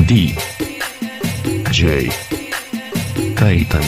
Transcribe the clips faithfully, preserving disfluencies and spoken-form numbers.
دي جي تايتن.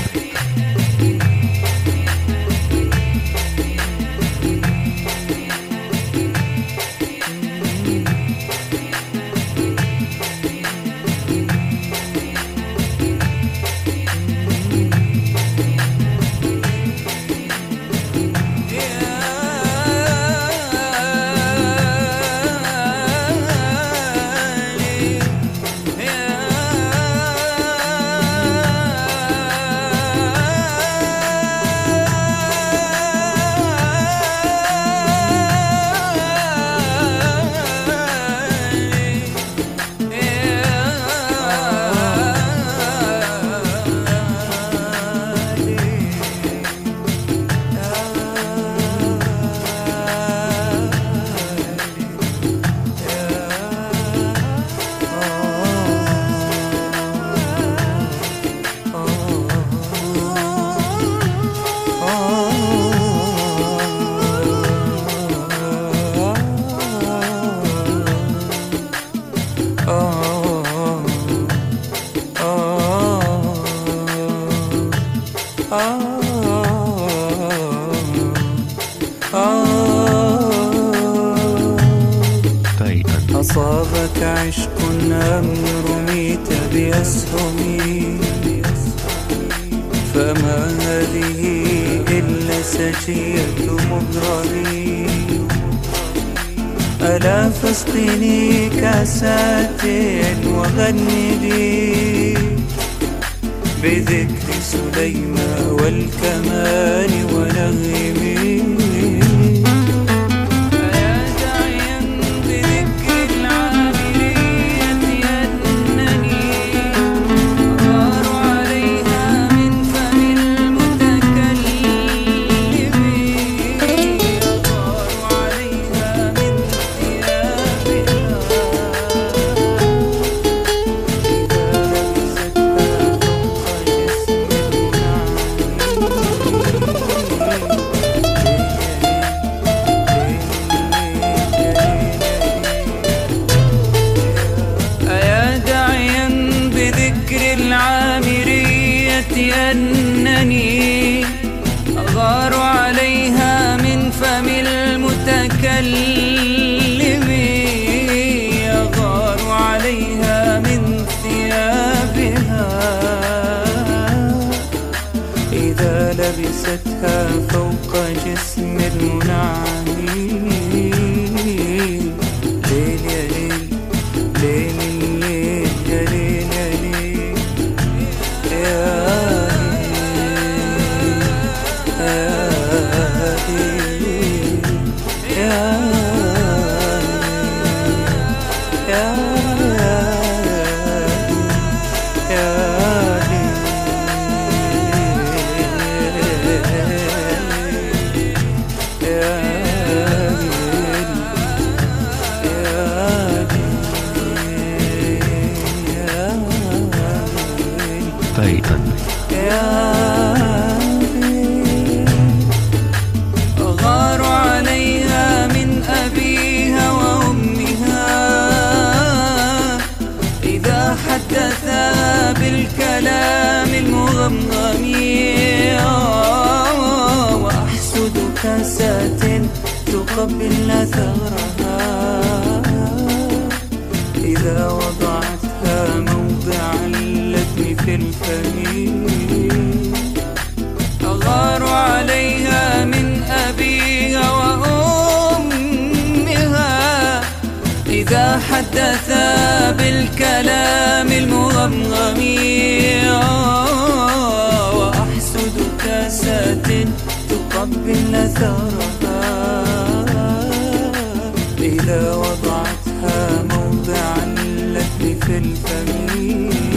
أصابك عشق أم رميت بأسهمي، فما هذه إلا سجية مغرمي. ألا فاسقني كاسات وغني لي بذكر سليمان والكمان ونغمي. أنني أغار عليها من فم المتكلم، أغار عليها من ثيابها إذا لبستها فوق جسم المنعم. ليل يا ليل ليل الليل يا ليل يا ليل يا تايتن. أغار عليها من أبيها وأمها إذا حدثا بالكلام المغمغم، وأحسد كاسات تقبل ثغرها إذا وضعتها موضع اللثم في الفم. أغار عليها من أبيها وأمها إذا حدثا بالكلام المغمغم، وأحسد كاسات تقبل ثغرها إذا وضعتها موضع اللثم في الفم.